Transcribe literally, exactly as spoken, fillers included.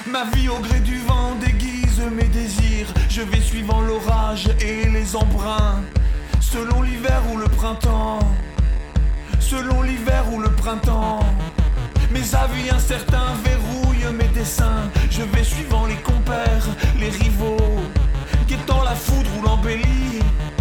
Ma vie au gré du vent déguise mes désirs. Je vais suivant l'orage et les embruns, selon l'hiver ou le printemps, selon l'hiver ou le printemps. Mes avis incertains verrouillent mes dessins. Je vais suivant les compères, les rivaux, guettant la foudre ou l'embellie.